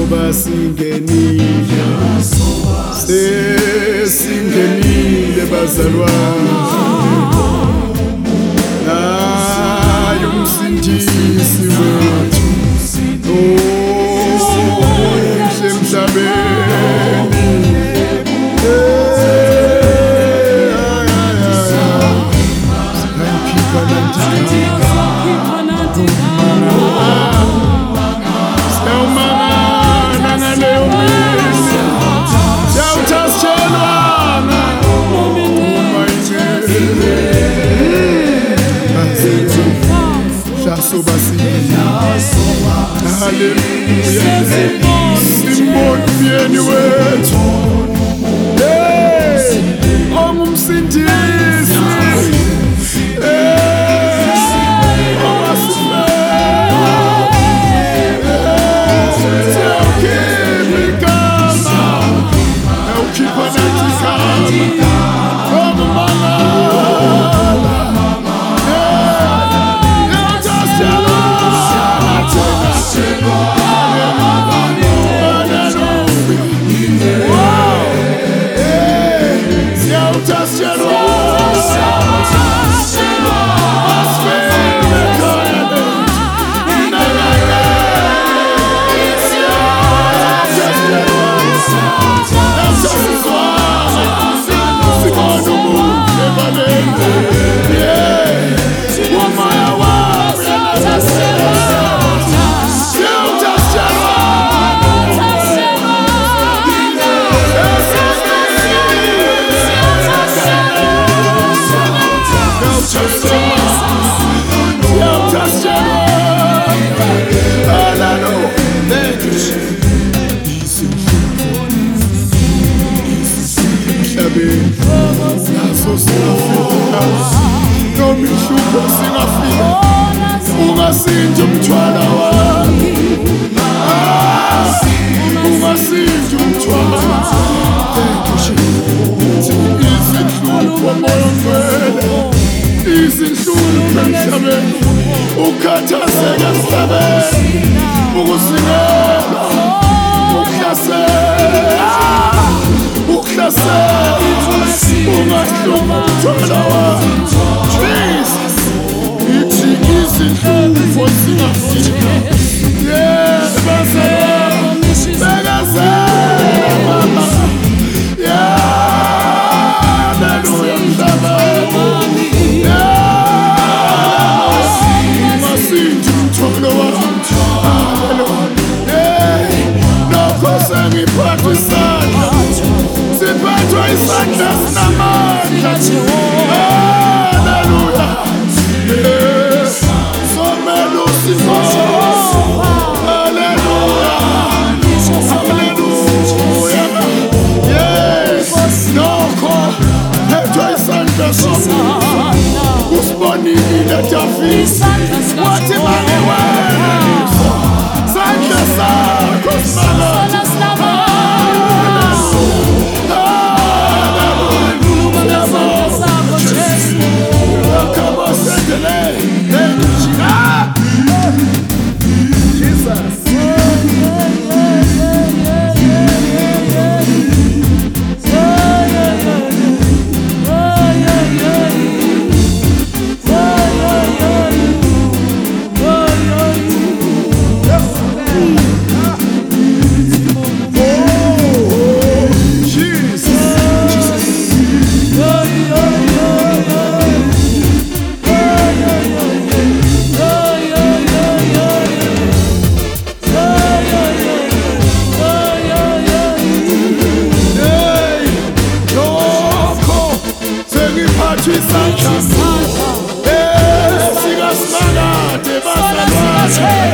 Siyasoba singenile, sesingenile bazalwane, naye umsindisi wethu emhlabeni. Hallelujah. Simon myeni wethu, ongumsindisi, ungasinje umthwala wami, ungasinje umthwala izinhlupho moya ngcwele, izinhlupho emhlabeni, ukhathazeka emhlabeni, ukusingelwa, ukuhlasela, ungahlupha umthwala wami. Jesus, ithi izinhlupho zingafika. Yeah, bazalwane, bekezela mama. Yeah, hallelujah, mhlabeni. Yeah, ungasinje umthwalo wami. Hallelujah. Yeah, nokho sengiphathwa isandla, siphathwa isandla sinamandla. Hallelujah. Usibonile Jafisa, wathi mangiwena sandla sakho simanga. Sika simanga te bazalwane.